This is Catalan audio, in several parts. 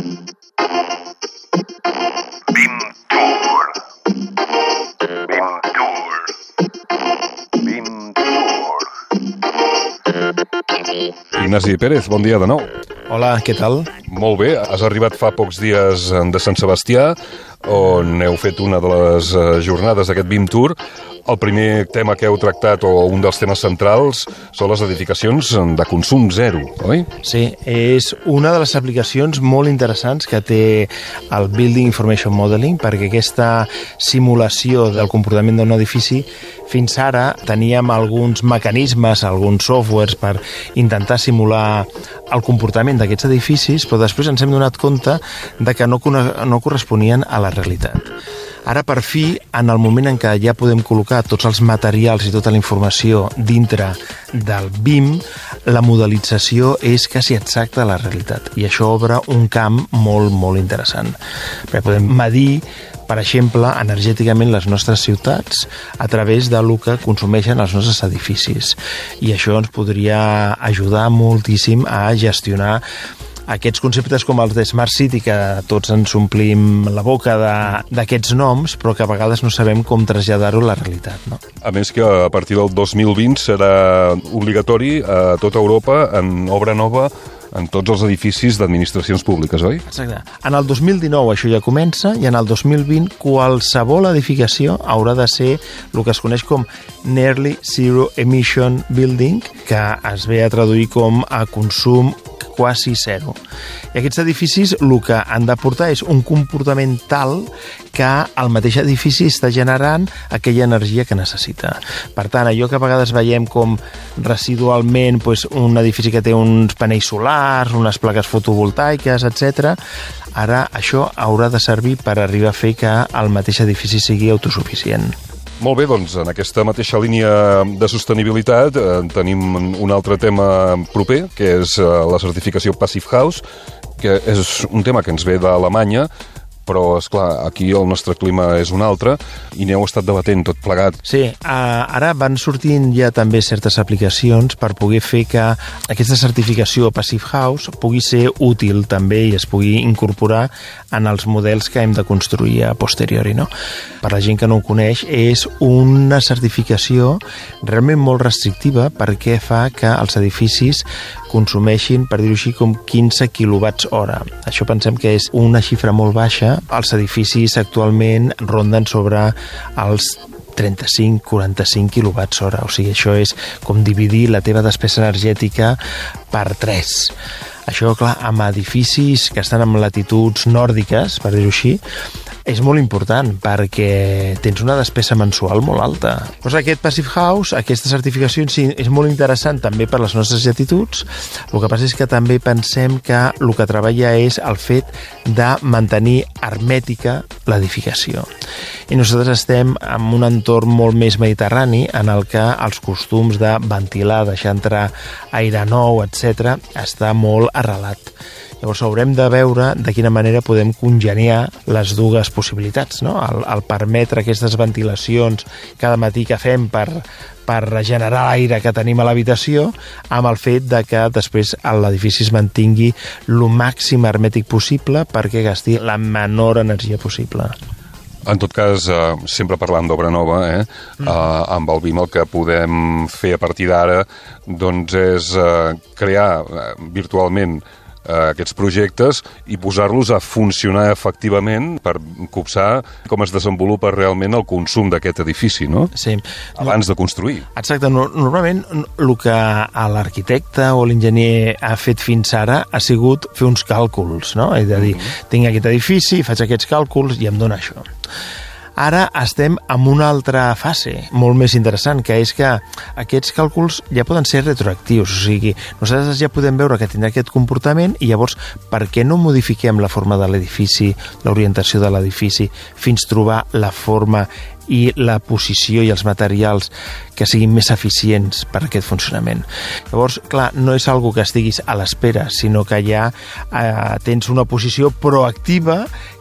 BIM Tour. Ignasi Pérez, bon dia de nou. Hola, què tal? Molt bé, has arribat fa pocs dies de Sant Sebastià, on heu fet una de les jornades d'aquest BIM Tour. El primer tema que heu tractat, o un dels temes centrals, són les edificacions de consum zero, oi? Sí, és una de les aplicacions molt interessants que té el Building Information Modeling, perquè aquesta simulació del comportament d'un edifici, fins ara teníem alguns mecanismes, alguns softwares per intentar simular el comportament d'aquests edificis, però després ens hem donat compte de que no corresponien a la realitat. Ara, per fi, en el moment en què ja podem col·locar tots els materials i tota la informació dintre del BIM, la modelització és quasi exacta a la realitat. I això obre un camp molt, molt interessant. Perquè podem medir, per exemple, energèticament les nostres ciutats a través del que consumeixen els nostres edificis. I això ens podria ajudar moltíssim a gestionar aquests conceptes com els de Smart City, que tots ens omplim la boca d'aquests noms, però que a vegades no sabem com traslladar-ho a la realitat, no? A més que a partir del 2020 serà obligatori a tota Europa en obra nova en tots els edificis d'administracions públiques, oi? Exacte. En el 2019 això ja comença i en el 2020 qualsevol edificació haurà de ser el que es coneix com Nearly Zero Emission Building, que es ve a traduir com a consum quasi zero. I aquests edificis el que han de portar és un comportament tal que el mateix edifici està generant aquella energia que necessita. Per tant, allò que a vegades veiem com residualment un edifici que té uns panells solars, unes plaques fotovoltaiques, etc., ara això haurà de servir per arribar a fer que el mateix edifici sigui autosuficient. Molt bé, doncs en aquesta mateixa línia de sostenibilitat tenim un altre tema proper, que és la certificació Passive House, que és un tema que ens ve d'Alemanya, però, esclar, aquí el nostre clima és un altre i n'heu estat debatent tot plegat. Sí, ara van sortint ja també certes aplicacions per poder fer que aquesta certificació Passive House pugui ser útil també i es pugui incorporar en els models que hem de construir a posteriori, no? Per la gent que no ho coneix, és una certificació realment molt restrictiva perquè fa que els edificis consumeixin, per dir-ho així, com 15 quilowatts hora. Això pensem que és una xifra molt baixa. Els edificis actualment ronden sobre els 35-45 quilowatts hora. O sigui, això és com dividir la teva despesa energètica per 3. Això, clar, amb edificis que estan en latituds nòrdiques, per dir-ho així, és molt important perquè tens una despesa mensual molt alta. Doncs aquest Passive House, aquesta certificació en si és molt interessant també per les nostres latituds. El que passa és que també pensem que el que treballa és el fet de mantenir hermètica l'edificació. I nosaltres estem en un entorn molt més mediterrani en el que els costums de ventilar, deixar entrar aire nou, etc., està molt arrelat. Llavors haurem de veure de quina manera podem congeniar les dues possibilitats, no? El permetre aquestes ventilacions cada matí que fem per regenerar l'aire que tenim a l'habitació amb el fet de que després l'edifici es mantingui el màxim hermètic possible perquè gasti la menor energia possible. En tot cas, sempre parlant d'obra nova, amb el BIM el que podem fer a partir d'ara doncs és crear virtualment aquests projectes i posar-los a funcionar efectivament per copsar com es desenvolupa realment el consum d'aquest edifici, no? Sí. Abans de construir. Exacte. Normalment el que l'arquitecte o l'enginyer ha fet fins ara ha sigut fer uns càlculs, no? És a dir, tinc aquest edifici, faig aquests càlculs i em dona això. Ara estem en una altra fase molt més interessant, que és que aquests càlculs ja poden ser retroactius, o sigui, nosaltres ja podem veure que tindrà aquest comportament i llavors per què no modifiquem la forma de l'edifici, l'orientació de l'edifici, fins trobar la forma i la posició i els materials que siguin més eficients per a aquest funcionament. Llavors, clar, no és algo que estiguis a l'espera, sinó que ja tens una posició proactiva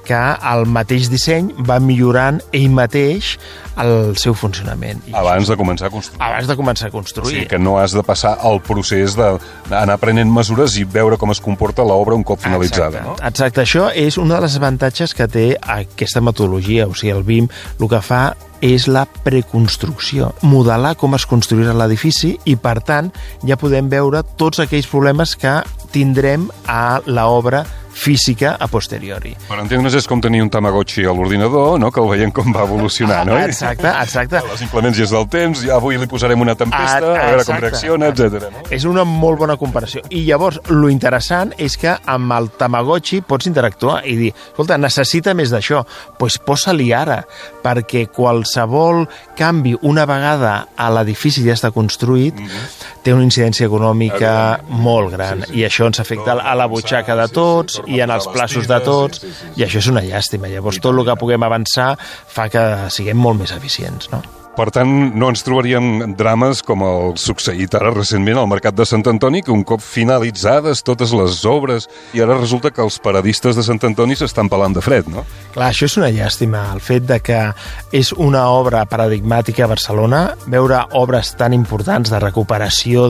que el mateix disseny va millorant ell mateix el seu funcionament. Abans de començar a construir. Abans de començar a construir. O sigui, que no has de passar el procés d'anar prenent mesures i veure com es comporta l'obra un cop finalitzada. Exacte. Exacte, això és un dels avantatges que té aquesta metodologia. O sigui, el BIM el que fa és la preconstrucció, modelar com es construirà l'edifici i, per tant, ja podem veure tots aquells problemes que tindrem a l'obra física a posteriori. Per entendre's, és com tenir un Tamagotchi a l'ordinador, no? Que el veiem com va evolucionant, no? Exacte, exacte. Les inclemències del temps, ja avui li posarem una tempesta, a veure com reacciona, etc. No? És una molt bona comparació. I llavors, lo interessant és que amb el Tamagotchi pots interactuar i dir, escolta, necessita més d'això, doncs posa-li ara, perquè qualsevol canvi una vegada a l'edifici ja està construït té una incidència econòmica molt gran, i això ens afecta a la butxaca de tots i en els plaços de tots, i això és una llàstima. Llavors, tot el que puguem avançar fa que siguem molt més eficients, no? Per tant, no ens trobaríem drames com el succeït ara recentment al Mercat de Sant Antoni, que un cop finalitzades totes les obres, i ara resulta que els paradistes de Sant Antoni s'estan pelant de fred, no? Clar, això és una llàstima, el fet de que és una obra paradigmàtica a Barcelona, veure obres tan importants de recuperació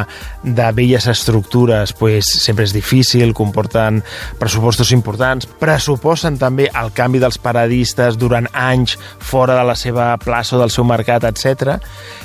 de velles estructures, pues, sempre és difícil, comporten pressupostos importants, pressuposen també el canvi dels paradistes durant anys fora de la seva plaça o del seu mercat, etc.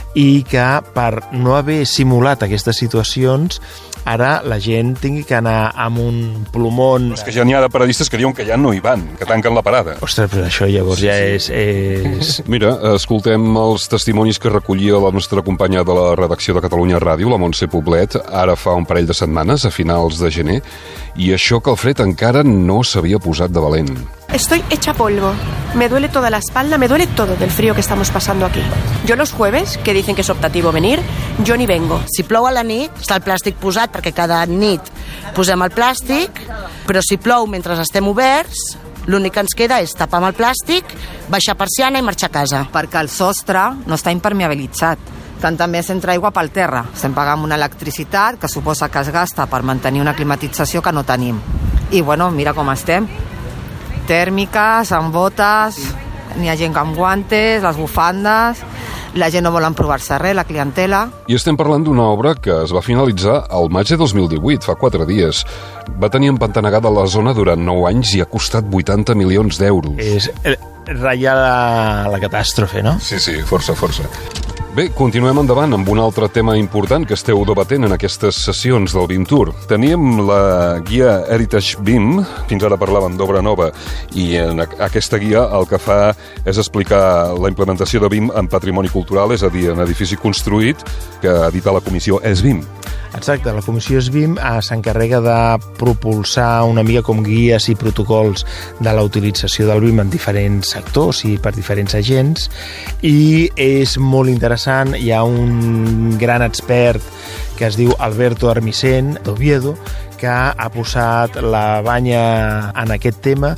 I que per no haver simulat aquestes situacions ara la gent tingui que anar amb un plomón... Però és que ja n'hi ha de paradistes que diuen que ja no hi van, que tanquen la parada. Ostres, però això llavors ja és... Mira, escoltem els testimonis que recollia la nostra companya de la redacció de Catalunya Ràdio, la Montse Poblet, ara fa un parell de setmanes, a finals de gener, i això que el fred encara no s'havia posat de valent. Estoy hecha polvo. Me duele toda la espalda, me duele todo del frío que estamos pasando aquí. Yo los jueves, que dicen que es optativo venir, yo ni vengo. Si plou a la nit, està el plàstic posat perquè cada nit posem el plàstic, però si plou mentre estem oberts, l'únic que ens queda és tapar amb el plàstic, baixar persiana i marxar a casa. Perquè el sostre no està impermeabilitzat. Tant també s'entra aigua pel terra. Estem pagant una electricitat que suposa que es gasta per mantenir una climatització que no tenim. I bueno, mira com estem. Tèrmiques, amb botes, n'hi ha gent amb guantes, les bufandes, la gent no vol emprovar-se res, la clientela. I estem parlant d'una obra que es va finalitzar al maig de 2018, fa 4 dies. Va tenir empantanegada la zona durant 9 anys i ha costat 80 milions d'euros. És ratllar la catàstrofe, no? Sí, força. Bé, continuem endavant amb un altre tema important que esteu debatent en aquestes sessions del BIM Tour. Teníem la guia Heritage BIM, fins ara parlàvem d'obra nova, i en aquesta guia el que fa és explicar la implementació de BIM en patrimoni cultural, és a dir, en edifici construït, que edita la comissió ESBIM. Exacte, la comissió ESBIM s'encarrega de propulsar una mica com guies i protocols de la utilització del BIM en diferents sectors i per diferents agents, i és molt interessant. Hi ha un gran expert que es diu Alberto Armisen d'Oviedo, que ha posat la banya en aquest tema,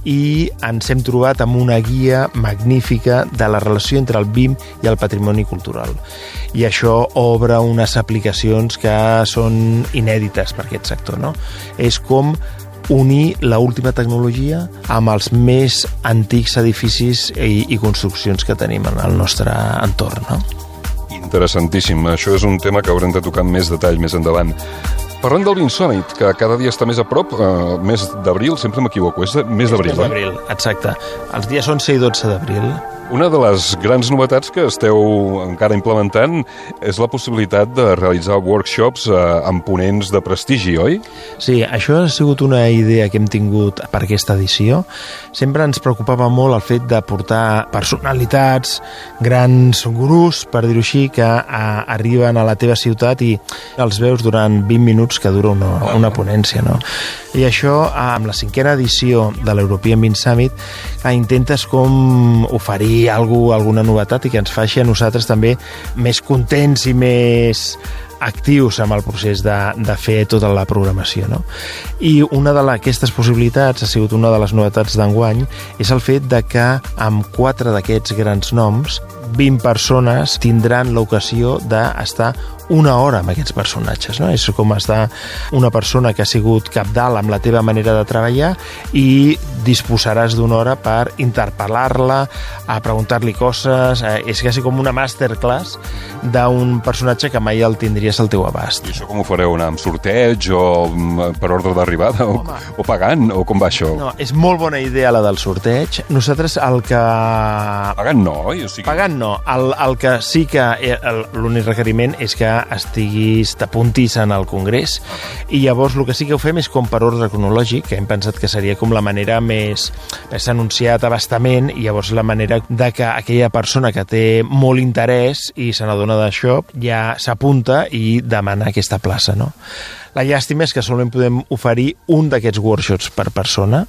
i ens hem trobat amb una guia magnífica de la relació entre el BIM i el patrimoni cultural. I això obre unes aplicacions que són inèdites per aquest sector, no? És com unir l'última tecnologia amb els més antics edificis i construccions que tenim en el nostre entorn, no? Interessantíssim. Això és un tema que haurem de tocar amb més detall més endavant. Parlant del BIM Summit, que cada dia està més a prop, mes d'abril, sempre m'equivoco, és mes d'abril, Mes d'abril, exacte. Els dies 11 i 12 d'abril. Una de les grans novetats que esteu encara implementant és la possibilitat de realitzar workshops amb ponents de prestigi, oi? Sí, això ha sigut una idea que hem tingut per aquesta edició. Sempre ens preocupava molt el fet de portar personalitats, grans gurús, per dir-ho així, que arriben a la teva ciutat i els veus durant 20 minuts que dura una ponència, no? I això, amb la 5a edició de l'European BIM Summit, intentes com oferir alguna novetat i que ens faci a nosaltres també més contents i més actius amb el procés de fer tota la programació, no? I una d'aquestes possibilitats, ha sigut una de les novetats d'enguany, és el fet de que amb 4 d'aquests grans noms 20 persones tindran l'ocasió d'estar una hora amb aquests personatges, no? És com estar una persona que ha sigut cabdal amb la teva manera de treballar i disposaràs d'una hora per interpel·lar-la, a preguntar-li coses, és quasi com una masterclass d'un personatge que mai el tindries al teu abast. I això com ho fareu? Anar amb sorteig o per ordre d'arribada o pagant? O com va això? No, és molt bona idea la del sorteig. Nosaltres el que... Pagant no, oi? O sigui... Pagant no. El que sí que... L'únic requeriment és que t'apuntis en el Congrés i llavors el que sí que ho fem és com per ordre cronològic, que hem pensat que seria com la manera més anunciat a bastament i llavors la manera de que aquella persona que té molt interès i se n'adona d'això ja s'apunta i demana aquesta plaça, no? La llàstima és que solament podem oferir un d'aquests workshops per persona,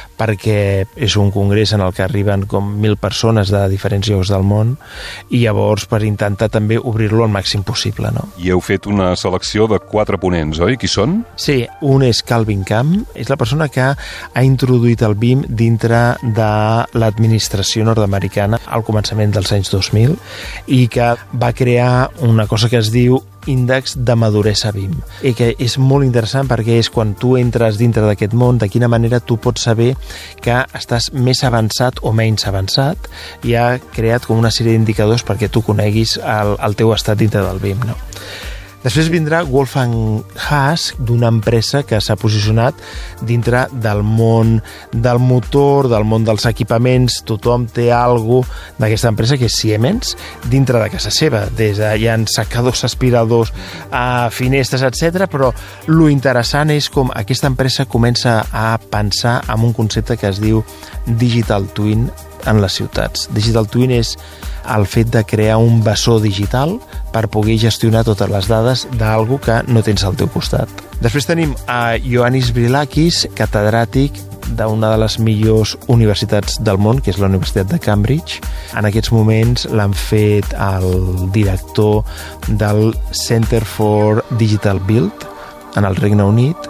perquè és un congrés en el que arriben com 1.000 persones de diferents llocs del món i llavors per intentar també obrir-lo al màxim possible, no? I heu fet una selecció de 4 ponents, oi? Qui són? Sí, un és Calvin Camp, és la persona que ha introduït el BIM dintre de l'administració nord-americana al començament dels anys 2000 i que va crear una cosa que es diu índex de maduresa BIM i que és molt interessant perquè és quan tu entres dintre d'aquest món, de quina manera tu pots saber que estàs més avançat o menys avançat i ha creat com una sèrie d'indicadors perquè tu coneguis el teu estat dintre del BIM, no? Després vindrà Wolfgang Haas, d'una empresa que s'ha posicionat dintre del món del motor, del món dels equipaments. Tothom té alguna cosa d'aquesta empresa, que és Siemens, dintre de casa seva. Des de hi ha secadors, aspiradors, finestres, etc. Però lo interessant és com aquesta empresa comença a pensar en un concepte que es diu Digital Twin en les ciutats. Digital Twin és el fet de crear un bessó digital per poder gestionar totes les dades d'algú que no tens al teu costat. Després tenim a Ioannis Brilakis, catedràtic d'una de les millors universitats del món, que és la Universitat de Cambridge. En aquests moments l'han fet el director del Center for Digital Build en el Regne Unit.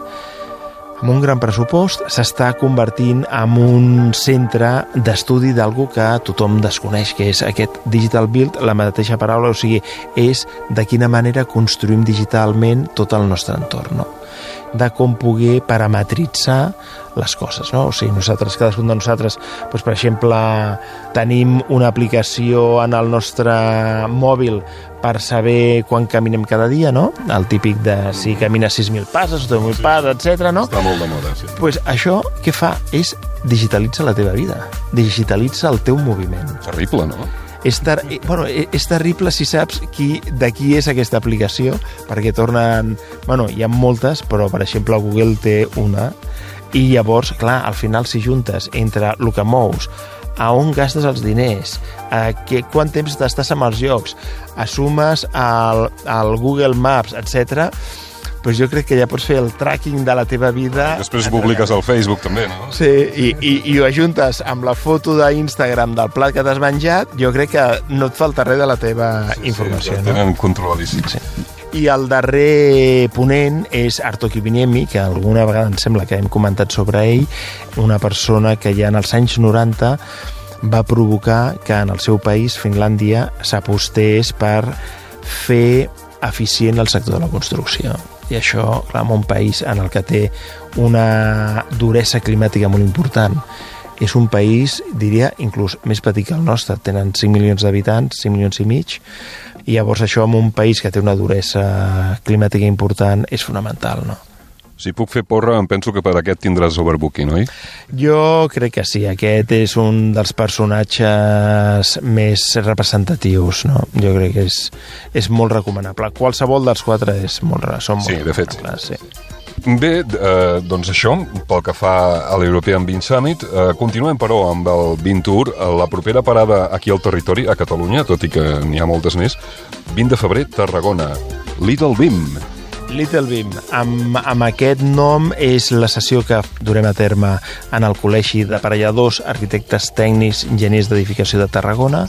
Amb un gran pressupost s'està convertint en un centre d'estudi d'algú que tothom desconeix, que és aquest Digital Build, la mateixa paraula, o sigui, és de quina manera construïm digitalment tot el nostre entorn, no? De com poder parametritzar les coses, no? O sigui, cadascun de nosaltres, doncs, per exemple, tenim una aplicació en el nostre mòbil per saber quan caminem cada dia, no? El típic de si camines 6.000 passes, 10.000 passes, etc. no? Està molt de moda, sí. Pues això què fa és digitalitza la teva vida, digitalitza el teu moviment. Terrible, no? És terrible si saps de qui és aquesta aplicació, perquè tornen... hi ha moltes, però, per exemple, Google té una, i llavors, clar, al final, si juntes entre el que mous, a on gastes els diners, quant temps estàs amb els llocs, assumes el Google Maps, etc., doncs jo crec que ja pots fer el tracking de la teva vida. Després ho publiques al Facebook també, no? Sí, i ho ajuntes amb la foto d'Instagram del plat que t'has menjat, jo crec que no et falta res de la teva informació. Sí, tenen controladíssim. Sí. I el darrer ponent és Arto Kiviniemi, que alguna vegada em sembla que hem comentat sobre ell, una persona que ja en els anys 90 va provocar que en el seu país, Finlàndia, s'apostés per fer eficient el sector de la construcció. I això, clar, en un país en el que té una duresa climàtica molt important, és un país, diria, inclús més petit que el nostre. Tenen 5 milions d'habitants, 5 milions i mig, i llavors això en un país que té una duresa climàtica important és fonamental, no? Si puc fer porra, em penso que per aquest tindràs Overbooking, oi? Jo crec que sí, aquest és un dels personatges més representatius, no? Jo crec que és molt recomanable. Qualsevol dels 4 són molt de fet. Sí. Bé, doncs això, pel que fa a l'European BIM Summit, continuem però amb el BIM Tour, la propera parada aquí al territori, a Catalunya, tot i que n'hi ha moltes més, 20 de febrer, Tarragona, Little BIM. Little BIM, amb aquest nom és la sessió que durem a terme en el Col·legi d'Aparelladors, Arquitectes Tècnics, Enginyers d'Edificació de Tarragona,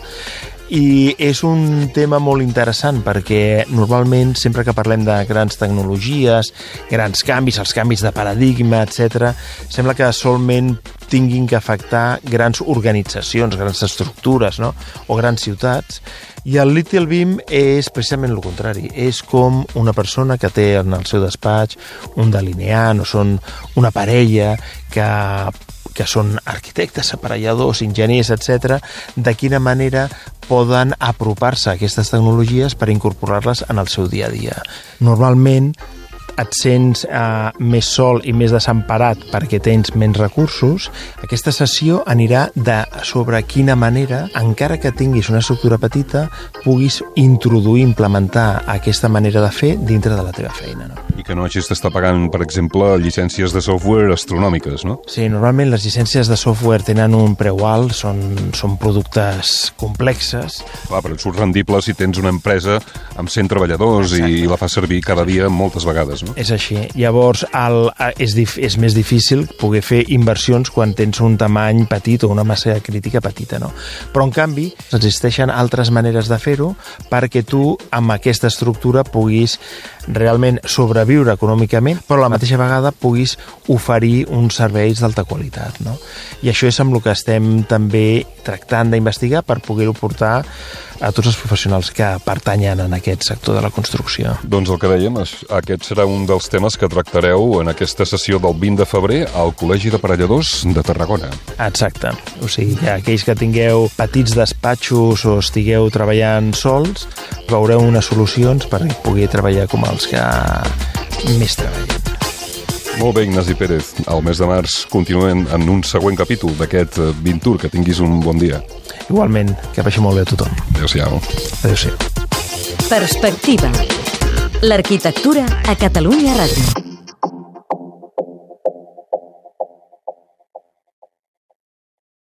i és un tema molt interessant perquè normalment sempre que parlem de grans tecnologies, grans canvis, els canvis de paradigma, etc., sembla que solament tinguin que afectar grans organitzacions, grans estructures, no? O grans ciutats. I el Little Beam és precisament el contrari. És com una persona que té en el seu despatx un delineant, o són una parella que són arquitectes, aparelladors, enginyers, etc., de quina manera poden apropar-se a aquestes tecnologies per incorporar-les en el seu dia a dia. Normalment et sents més sol i més desemparat perquè tens menys recursos. Aquesta sessió anirà sobre quina manera, encara que tinguis una estructura petita, puguis introduir, implementar aquesta manera de fer dintre de la teva feina. No? I que no hagis d'estar pagant, per exemple, llicències de software astronòmiques, no? Sí, normalment les llicències de software tenen un preu alt, són productes complexes. Clar, però et surt rendible si tens una empresa amb 100 treballadors. Exacte. I la fa servir cada dia moltes vegades, no? És així. Llavors, és més difícil poder fer inversions quan tens un tamany petit o una massa crítica petita, no? Però, en canvi, existeixen altres maneres de fer-ho perquè tu, amb aquesta estructura, puguis realment sobreviure econòmicament, però a la mateixa vegada puguis oferir uns serveis d'alta qualitat, no? I això és amb el que estem també tractant d'investigar per poder-ho portar a tots els professionals que pertanyen en aquest sector de la construcció. Doncs el que dèiem, aquest serà un dels temes que tractareu en aquesta sessió del 20 de febrer al Col·legi d'Aparelladors de Tarragona. Exacte. O sigui, aquells que tingueu petits despatxos o estigueu treballant sols, veureu unes solucions per poder treballar com els que més treballen. Molt bé, Ignasi Pérez. Al mes de març continuem en un següent capítol d'aquest Vintur. Que tinguis un bon dia. Igualment, que vagi molt bé a tothom. Adéu-siau. Adéu-siau. Perspectiva. L'arquitectura a Catalunya Ràdio.